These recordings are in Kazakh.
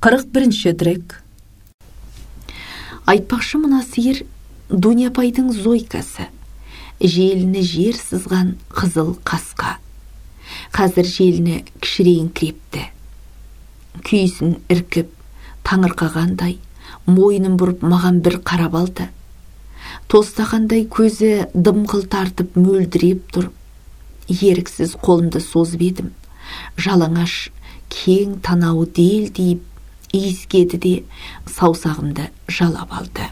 41-ші трек. Айтпақшы мына сиыр Дуняпайдың Зойкасы, желіні жер сызған қызыл қасқа. Қазір желіні кішірейін крепті. Күйісін іркіп, таңырқағандай, мойнын бұрып маған бір қарап алды. Тостағандай көзі дымқыл тартып мөлдіреп тұр. Еріксіз қолымды созып едім. Жалаңаш, кең танауы делдиіп, иіскеді де саусағымды жалап алды.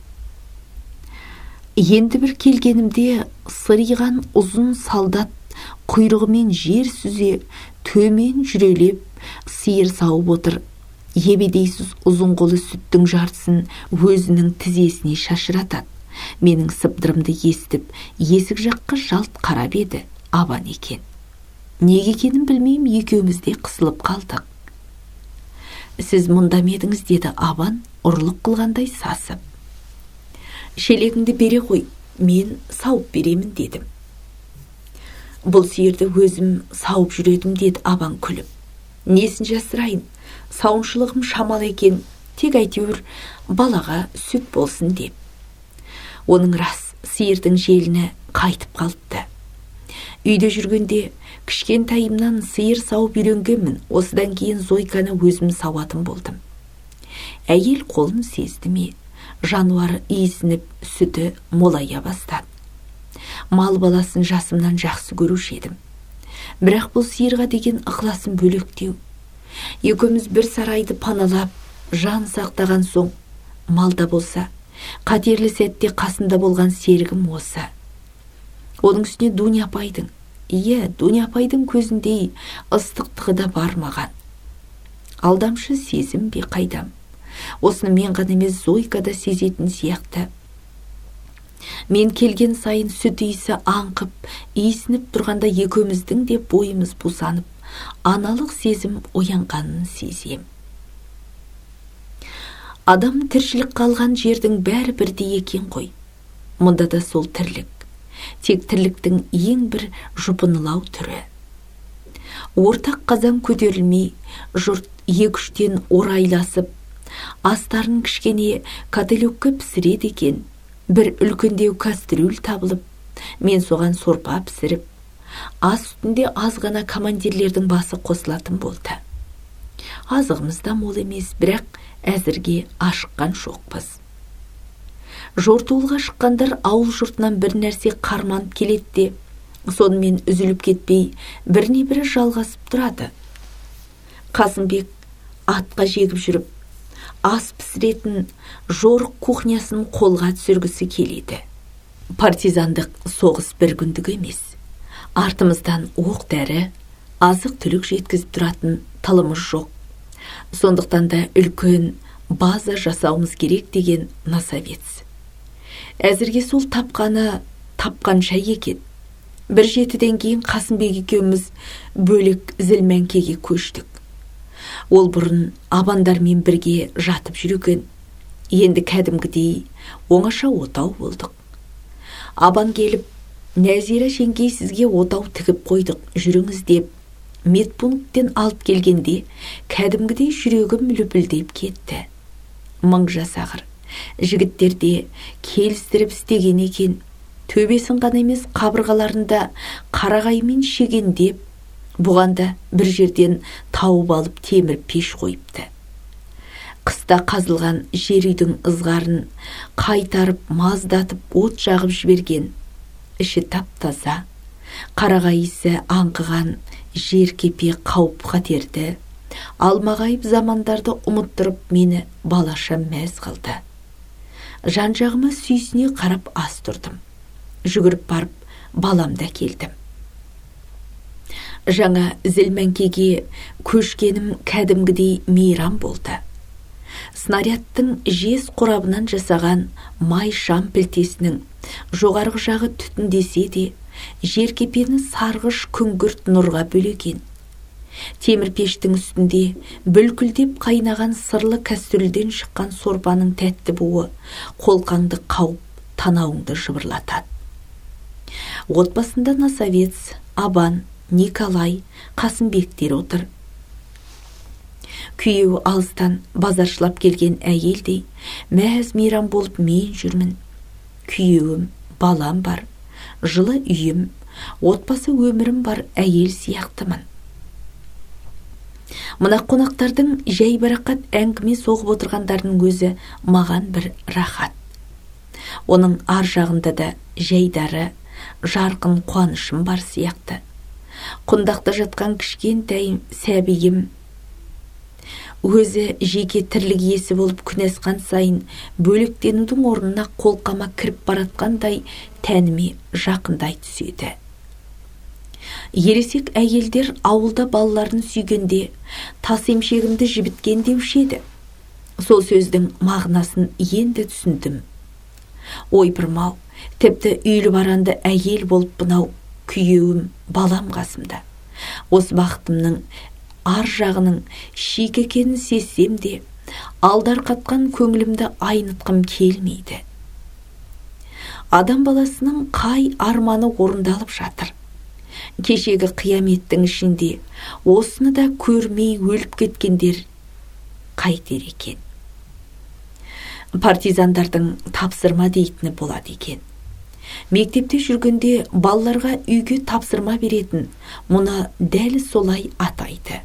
Енді бір келгенімде сыриған ұзын солдат құйрығымен жер сүзе, төмен жүрелеп, сиыр сауып отыр. Ебедейсіз ұзын қолы сүттің жартысын өзінің тізесіне шашыратады. Менің сыбдырымды естіп, есік жаққа жалт қарап еді. Абан екен. Неге екенін білмеймін, екеуміз де қысылып қалдық. Сіз мұнда ма едіңіз, деді Абан ұрлық қылғандай сасып. Шелегіңді бере қой, мен сауып беремін, дедім. Бұл сиырды өзім сауып жүредім, деді Абан күліп. Несін жасырайын, сауыншылығым шамал екен, тек әйтеуір балаға сүт болсын деп. Оның рас, сиырдың желіні қайтып қалыпты. Үйде жүргенде кішкентайымнан сиыр сауып үйренгенмін. Осыдан кейін Зойканы өзім сауатын болдым. Әйел қолын сезді ме, жануары иісініп, сүті молая бастады. Мал баласын жасымнан жақсы көруші едім. Бірақ бұл сиырға деген ықыласым бөлектеу. Екеуміз бір сарайды паналап, жан сақтаған соң, малда болса, қатерлі сәтте қасында болған серігім осы. Оның үстіне Дуняпайдың, Дуняпайдың көзіндей ыстықтығы да бар маған. Алдамшы сезім бе қайдам. Осыны мен ғана емес, Зойка да сезетін сияқты. Мен келген сайын сүт иісі аңқып, иісініп тұрғанда екеуміздің де бойымыз бусанып, аналық сезім оянғанын сезем. Адам тіршілік қалған жердің бәрі бірдей екен ғой. Мұнда да сол тірлік. Тек тірліктің ең бір жұпынылау түрі. Ортақ қазан көтерілмей, жұрт екі-үштен орайласып, астарын кішкене кателөкке пісіреді екен. Бір үлкендеу кастрюль табылып, мен соған сорпа пісіріп, ас үстінде аз ғана командирлердің басы қосылатын болды. Азығымыз да мол емес, бірақ әзірге ашыққан жоқпыз. Жортуылға шыққандар ауыл жұртынан бір нәрсе қарманып келеді де, сонымен үзіліп кетпей, біріне бірі жалғасып тұрады. Қасымбек атқа жегіп жүріп, ас пісіретін жорық кухнясын қолға түсіргісі келеді. Партизандық соғыс бір күндік емес. Артымыздан оқ дәрі, азық түлік жеткізіп тұратын тылымыз жоқ. Сондықтан да үлкен база жасауымыз керек деген насавец. Әзірге сол тапқан шай екен. Бір жетіден кейін Қасымбек екеуміз бөлек Зілмәңкеге көштік. Ол бұрын Абандармен бірге жатып жүрген. Енді кәдімгідей оңаша отау болдық. Абан келіп, Нәзира жеңгей сізге отау тігіп қойдық, жүріңіз деп, медпункттен алып келгенде кәдімгідей жүрегім лүпілдеп кетті. Мың жасағыр. Жігіттерде келістіріп істеген екен. Төбесін ғана емес, қабырғаларында қарағаймен шегендеп, бұғанда бір жерден тауып алып темір пеш қойыпты. Қыста қазылған жер үйдің ызғарын қайтарып, маздатып, от жағып жіберген. Іші тап-таза, қарағай иісі аңқыған жер кепе қауіп қатерді. Алмағайып замандарды ұмыттырып, мені балаша мәз қылды. Жан-жағыма сүйсіне қарап ас тұрдым. Жүгіріп барып, баламда келдім. Жаңа Зілмәңкеге көшкенім кәдімгідей мейрам болды. Снарядтың жез қорабынан жасаған май шам пілтесінің жоғарғы жағы түтіндесе де, жеркепені сарғыш күңгірт нұрға бөлеген. Темір пештің үстінде бүлкілдеп қайнаған сырлы кастрюльден шыққан сорпаның тәтті буы қолқаңды қауып, танауыңды жыбырлатады. Отбасында Насавец, Абан, Николай, Қасымбектер отыр. Күйеуі алыстан базаршылап келген әйелдей мәз мейрам болып мен жүрмін. Күйеуім, балам бар, жылы үйім, отбасы өмірім бар әйел сияқтымын. Мына қонақтардың жайбарақат әңгіме соғып отырғандарының өзі маған бір рахат. Оның ар жағында да жайдары, жарқын қуанышым бар сияқты. Құндақта жатқан кішкентай сәбиім өзі жеке тірлік иесі болып күн асқан сайын бөлектенудің орнына қолқама кіріп баратқандай тәніме жақындай түседі. Ересек әйелдер ауылда балаларын сүйгенде тас емшегімді жібіткен деуші еді. Сол сөздің мағынасын енді түсіндім. Ойпырмау, тіпті үйлі баранды әйел болып бұнау күйеуім, балам қасымда. Осы бақытымның ар жағының шик екенін сезсем де, алдар қатқан көңілімді айнытқым келмейді. Адам баласының қай арманы орындалып жатыр. Кешегі қияметтің ішінде осыны да көрмей өліп кеткендер қайтер екен. Партизандардың тапсырма дейтіні болады екен. Мектепте жүргенде балаларға үйге тапсырма беретін, мұны дәл солай атайды.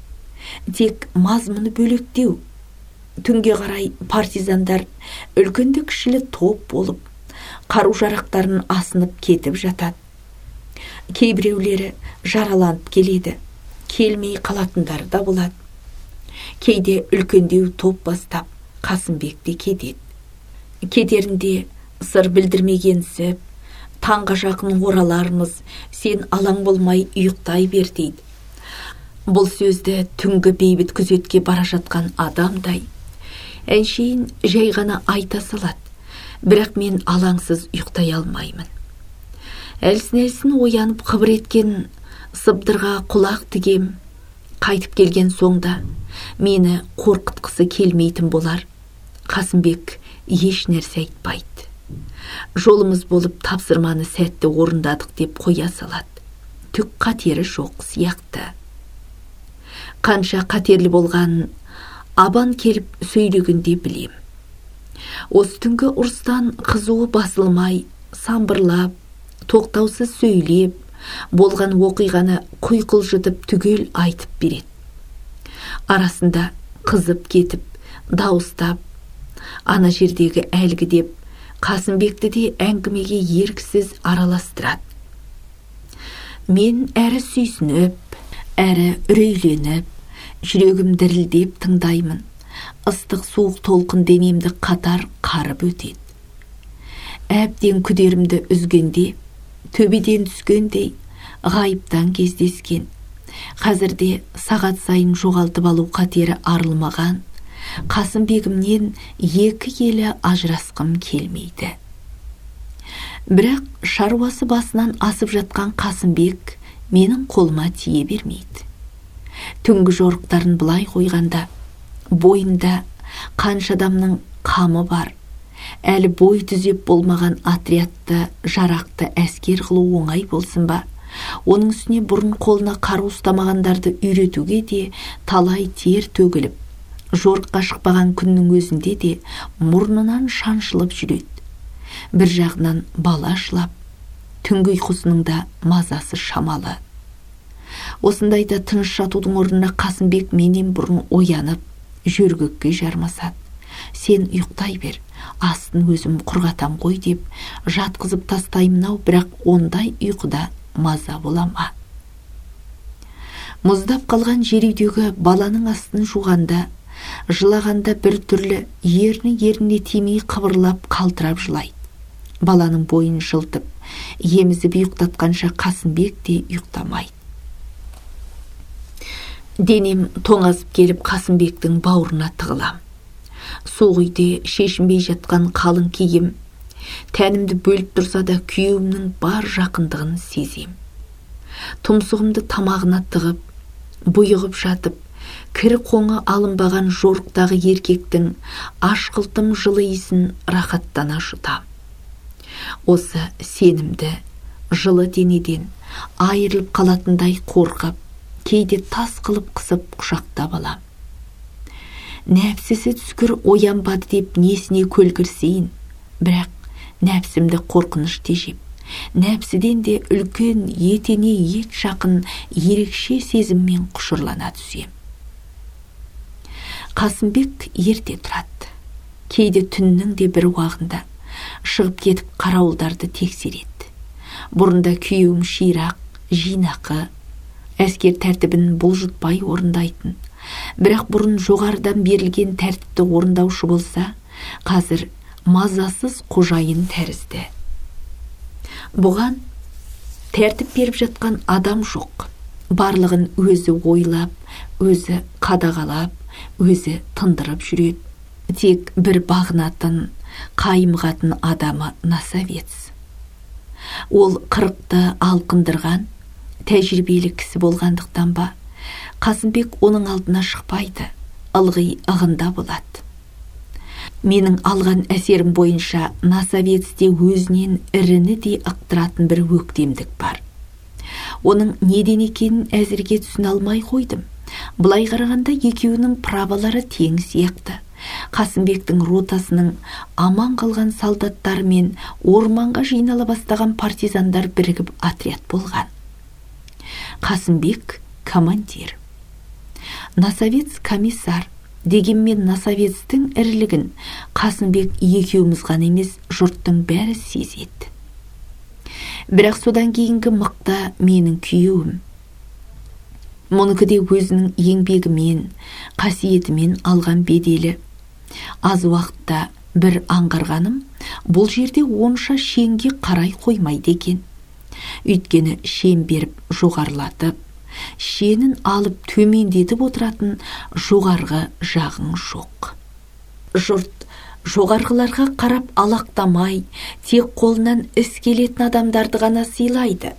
Тек мазмұны бөлектеу. Түнге қарай партизандар үлкенді кішілі топ болып, қару-жарақтарын асынып кетіп жатады. Кейбіреулері жараланып келеді, келмей қалатындары да болады. Кейде үлкендеу топ бастап Қасымбекте кетеді. Кетерінде сыр білдірмегенсіп, таңға жақын оралармыз, сен алаң болмай ұйықтай бер дейді. Бұл сөзді түнгі бейбіт күзетке бара жатқан адамдай әншейін жай ғана айта салады, бірақ мен алаңсыз ұйықтай алмаймын. Әлсін-әлсін оянып қыбыр еткен сыбдырға құлақ тігем, қайтып келген соңда мені қорқытқысы келмейтін болар. Қасымбек еш нәрсе айтпайды. Жолымыз болып тапсырманы сәтті орындадық деп қоя салады. Түк қатері жоқ сияқты. Қанша қатерлі болғанын абан келіп сөйлегенде білем. Осы түнгі ұрыстан қызуы басылмай, самбырлап, тоқтаусыз сөйлеп, болған оқиғаны құйқылжытып түгел айтып береді. Арасында қызып кетіп, дауыстап, ана жердегі әлгі деп Қасымбекті де әңгімеге еріксіз араластырады. Мен әрі сүйсініп, әрі үрейленіп, жүрегім дірілдеп тыңдаймын. Ыстық суық толқын денемді қатар қарып өтеді. Әбден күдерімді үзгенде, төбеден түскендей, ғайыптан кездескен. Қазірде сағат сайын жоғалтып алу қатері арылмаған Қасымбегімнен екі елі ажырасқым келмейді. Бірақ шаруасы басынан асып жатқан Қасымбек менің қолыма тие бермейді. Түнгі жорықтарын былай қойғанда, бойында қанша адамның қамы бар. Әлі бой түзеп болмаған отрядты, жарақты әскер қылу оңай болсын ба? Оның үстіне бұрын қолына қару ұстамағандарды үйретуге де талай тер төгіліп, жорыққа шықпаған күннің өзінде де мұрнынан шаншылып жүреді. Бір жағынан бала жылап, түнгі ұйқысының да мазасы шамалы. Осындайда тыныш жатудың орнына Қасымбек менен бұрын оянып, жөргекке жармасады. Сен ұйықтай бер, астын өзім құрғатам ғой деп жатқызып тастаймын-ау, бірақ ондай ұйқыда маза бола ма? Мұздап қалған жер үйдегі баланың астын жуғанда, жылағанда бір түрлі еріне тимей қыбырлап қалтырап жылайды. Баланың бойын жылтып, емізіп ұйықтатқанша Қасымбек те ұйықтамайды. Денем тоңазып келіп Қасымбектің бауырына тығылам. Суық үйде шешінбей жатқан қалың киім, тәнімді бөліп тұрса да күйеуімнің бар жақындығын сезем. Тұмсығымды тамағына тығып, бұйығып жатып, кір қоңы алынбаған жорықтағы еркектің ашқылтым жылы иісін рахаттана жұтам. Осы сенімді, жылы денеден айырылып қалатындай қорқып, кейде тас қылып қысып құшақтап алам. Нәпсісі түскір оянбады деп несіне көлгірсейін. Бірақ нәпсімді қорқыныш тежеп, нәпсіден де үлкен етене ет жақын ерекше сезіммен құшырлана түсем. Қасымбек ерте тұрады. Кейде түннің де бір уағында шығып кетіп қарауылдарды тексереді. Бұрында күйеуім ширақ, жинақы, әскер тәртібін бұлжытпай орындайтын. Бірақ бұрын жоғарыдан берілген тәртіпті орындаушы болса, қазір мазасыз қожайын тәрізді. Бұған тәртіп беріп жатқан адам жоқ. Барлығын өзі ойлап, өзі қадағалап, өзі тындырып жүреді. Тек бір бағынатын, қаймығатын адамы Насавец. Ол 40-ты алқындырған, тәжірибелі кісі болғандықтан ба, Қасымбек оның алдына шықпайды, ылғи ығында болады. Менің алған әсерім бойынша Насавецте өзінен іріні де ықтыратын бір өктемдік бар. Оның неден екенін әзірге түсіне алмай қойдым. Бұлай қарағанда екеуінің правалары тең сияқты. Қасымбектің ротасының аман қалған солдаттары мен орманға жинала бастаған партизандар бірігіп отряд болған. Қасымбек командир, Насавец комиссар. Дегенмен Насавецтің ірілігін Қасымбек екеуміз ғана емес, жұрттың бәрі сезеді. Бірақ содан кейінгі мықты менің күйеуім. Мұныкі де өзінің еңбегімен, қасиетімен алған беделі. Аз уақытта бір аңғарғаным, бұл жерде онша шенге қарай қоймайды екен. Өйткені шен беріп жоғарылатып, шенін алып төмендетіп отыратын жоғарғы жағың жоқ. Жұрт жоғарғыларға қарап алақтамай, тек қолынан іс келетін адамдарды ғана сыйлайды.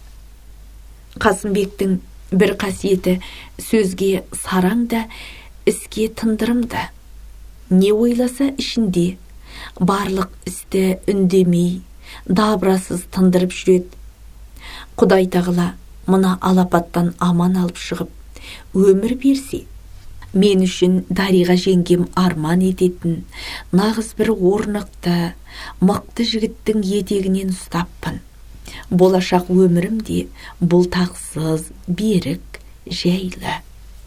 Қасымбектің бір қасиеті сөзге сараң да, іске тындырымды. Не ойласа ішінде, барлық істі үндемей, дабырасыз тындырып жүреді. Құдай тағала мына алапаттан аман алып шығып, өмір берсе, мен үшін Дариға жеңгем арман ететін нағыз бір орнықты, мықты жігіттің етегінен ұстаппын. Болашақ өмірімде бұлтақсыз, берік, жайлы.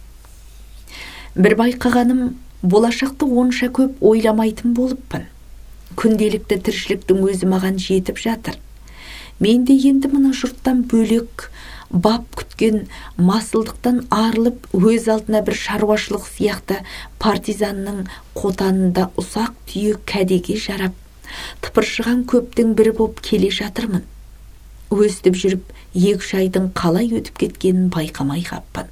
Бір байқағаным, болашақты онша көп ойламайтын болыппын. Күнделікті тіршіліктің өзі маған жетіп жатыр. Мен де енді мына жұрттан бөлек, бап күткен масылдықтан арылып, өз алдына бір шаруашылық сияқты партизанның қотанында ұсақ түйек кәдеге жарап, тыпыршыған көптің бірі боп келе жатырмын. Өстіп жүріп, 2-3 айдың қалай өтіп кеткенін байқамай қаппын.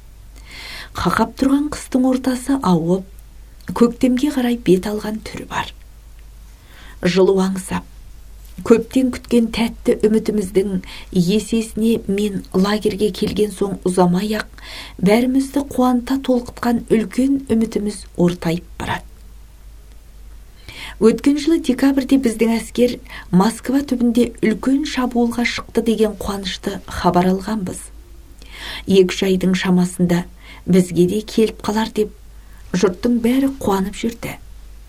Қақап тұрған қыстың ортасы ауып, көктемге қарай бет алған түрі бар. Жылу аңсап, көптен күткен тәтті үмітіміздің есесіне мен лагерге келген соң ұзамай-ақ, бәрімізді қуанта толқытқан үлкен үмітіміз ортайып барады. Өткен жылы декабрьде біздің әскер Москва түбінде үлкен шабуылға шықты деген қуанышты хабар алғанбыз. 2-3 айдың шамасында бізге де келіп қалар деп, жұрттың бәрі қуанып жүрді.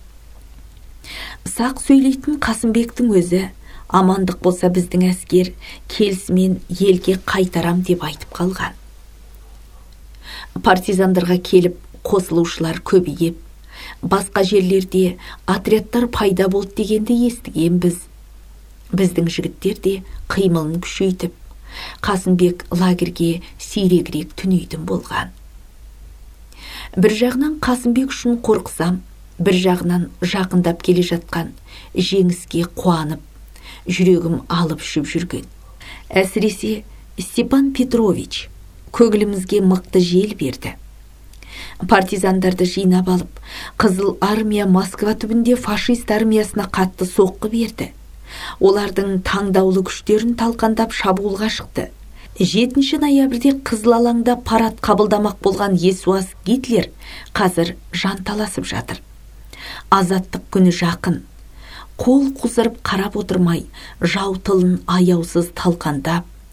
Сақ сөйлейтін Қасымбектің өзі, амандық болса біздің әскер келісімен елге қайтарам деп айтып қалған. Партизандарға келіп қосылушылар көбейіп, басқа жерлерде отрядтар пайда болды дегенді естіген біз. Біздің жігіттер де қимылын күшейтіп, Қасымбек лагерге сирегірек түнейтін болған. Бір жағынан Қасымбек үшін қорқсам, бір жағынан жақындап келе жатқан жеңіске қуанып, жүрегім алып шүп жүрген. Әсіресе Степан Петрович көңілімізге мықты жел берді. Партизандарды жинап алып, Қызыл армия Москва түбінде фашист армиясына қатты соққы берді. Олардың таңдаулы күштерін талқандап шабуылға шықты. 7 ноябрьде Қызыл алаңда парад қабылдамақ болған есуас Гитлер қазір жанталасып жатыр. Азаттық күні жақын. Қол қусырып қарап отырмай, жау тылын аяусыз талқандап,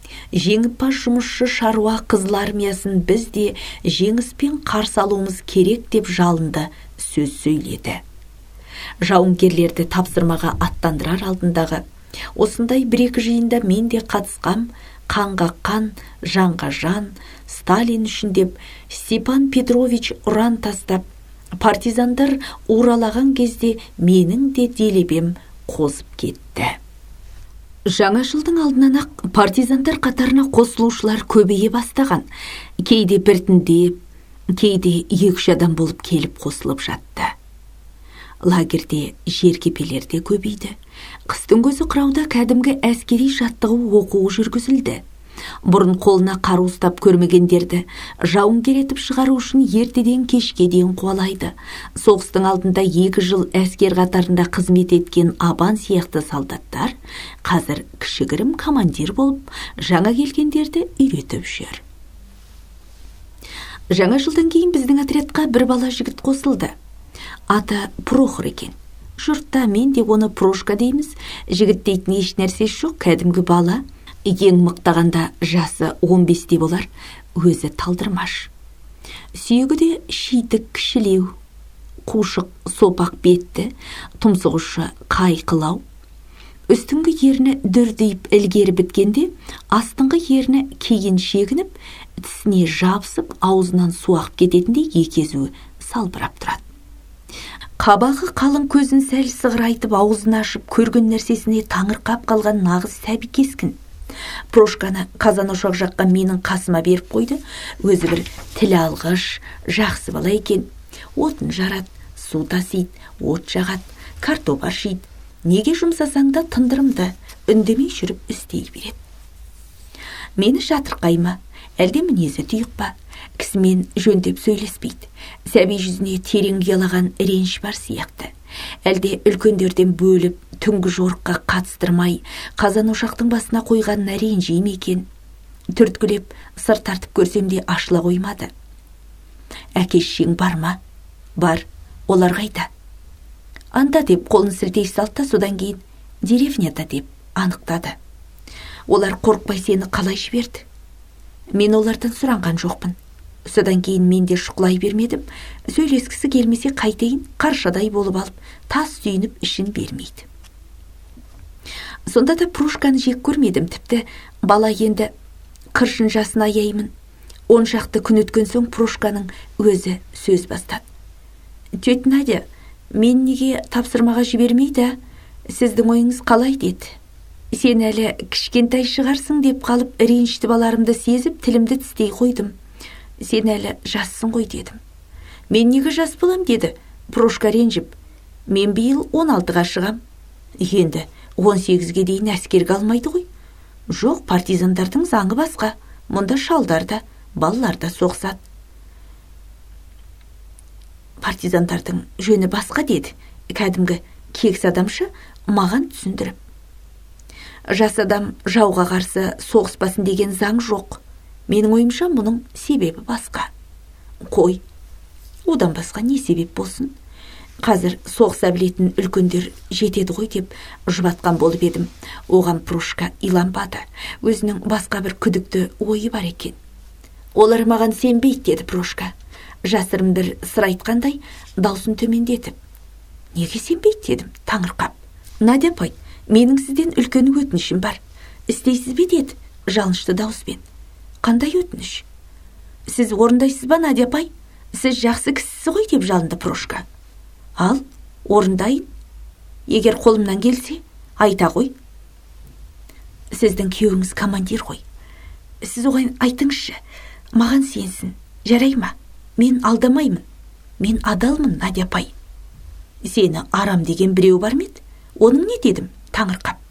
Жеңімпаз жұмысшы шаруа қызыл армиясын біз де жеңіспен қарсы алуымыз керек деп жалынды сөз сөйледі. Жауынгерлерді тапсырмаға аттандырар алдындағы осындай бір-екі жиында мен де қатысқам, қанға қан, жанға жан, Сталин үшін деп Степан Петрович ұран тастап, партизандар уралаған кезде менің де делебем қозып кетті. Жаңа жылдың алдынан ақ партизандар қатарына қосылушылар көбейе бастаған. Кейде біртіндеп, кейде 2-3 адам болып келіп қосылып жатты. Лагерде жеркепелер де көбейді. Қыстың көзі қырауда кәдімгі әскери жаттығу оқуы жүргізілді. Бұрын қолына қару ұстап көрмегендерді жауынгер етіп шығару үшін ертеден кешке дейін қуалайды. Соғыстың алдында 2 жыл әскер қатарында қызмет еткен Абан сияқты солдаттар қазір кішігірім командир болып жаңа келгендерді үйретіп жүр. Жаңа жылдан кейін біздің отрядқа бір бала жігіт қосылды. Аты Прохор екен. Жұртта мен де оны Прошка дейміз. Жігіт дейтін еш нәрсесі жоқ, кәдімгі бала. Ең мықтағанда жасы 15-те болар, өзі талдырмаш. Сүйегі де шитік кішілеу, қушық сопақ бетті, тұмсық ұшы қайқылау. Үстіңгі ерні дүрдейіп ілгері біткенде, астыңғы ерні кейін шегініп, тісіне жабысып, аузынан суақ кететіндей екезуі салбырап тұрады. Қабағы қалың көзін сәл сығырайтып, аузын ашып, көрген нәрсесіне таңырқап қалған нағыз сәби кескін. Прошканы қазан ошақ жаққа менің қасыма беріп қойды. Өзі бір тіл алғыш, жақсы бала екен. Отын жарат, су тасиды, от жағат, картоп аршиды. Неге жұмсасаң да тындырымды, үндемей жүріп істей береді. Мені жатырқай ма, әлде мінезі тұйық па? Кісімен жөндеп сөйлеспейді. Сәби жүзіне терең ұялаған реніш бар сияқты. Әлде үлкендерден бөліп, түнгі жорыққа қатыстырмай, қазан ошақтың басына қойғанына ренжи ме екен? Түрткілеп, сыр тартып көрсем де ашыла қоймады. Әке-шешең бар ма? Бар, олар қайда? Анда деп қолын сілтей салды, содан кейін деревняда деп анықтады. Олар қорықпай сені қалай жіберді? Мен олардан сұранған жоқпын. Содан кейін мен де шұқылай бермедім. Сөйлескісі келмесе қайтейін, қаршадай болып алып, тас түйініп ішін бермейді. Сонда да Прошканы жек көрмедім, тіпті бала енді қыршын жасын аяймын. 10 шақты күн өткен соң Прошканың өзі сөз бастады. Тет Надя, мен неге тапсырмаға жібермейді? Сіздің ойыңыз қалай деді? Сен әлі кішкентай шығарсың деп қалып, ренішті баларымды сезіп, тілімді тістей қойдым. Сен әлі жассың ғой дедім. Мен неге жас болам деді. Прошка ренжіп. Мен биыл 16-ға шығам. Енді 18-ге дейін әскерге алмайды ғой. Жоқ, партизандардың заңы басқа. Мұнда шалдар да, балалар да соғысады. Партизандардың жөні басқа деді. Кәдімгі кекс адамшы маған түсіндіріп. Жас адам жауға қарсы соғыспасын деген заң жоқ. Менің ойымша мұның себебі басқа. Қой, одан басқа не себеп болсын? Қазір соғыса білетін үлкендер жетеді ғой деп жұбатқан болып едім. Оған Прошка иланбады. Өзінің басқа бір күдікті ойы бар екен. Олар маған сенбейді деді Прошка. Жасырын бір сыр айтқандай даусын төмендетіп. Неге сенбейді дедім, таңырқап. Надя апай, менің сізден үлкен өтінішім бар. Істейсіз бе деді, жалынышты дауыспен. Қандай өтініш? Сіз орындайсыз ба, Надя апай? Сіз жақсы кісісіз ғой деп жалынды Прошка. Ал, орындайын. Егер қолымнан келсе, айта ғой. Сіздің күйеуіңіз командир ғой. Сіз оған айтыңызшы, маған сенсін, жарай ма? Мен алдамаймын. Мен адалмын, Надя апай. Сені арам деген біреу бар ма еді? Оның не дедім, таңырқап.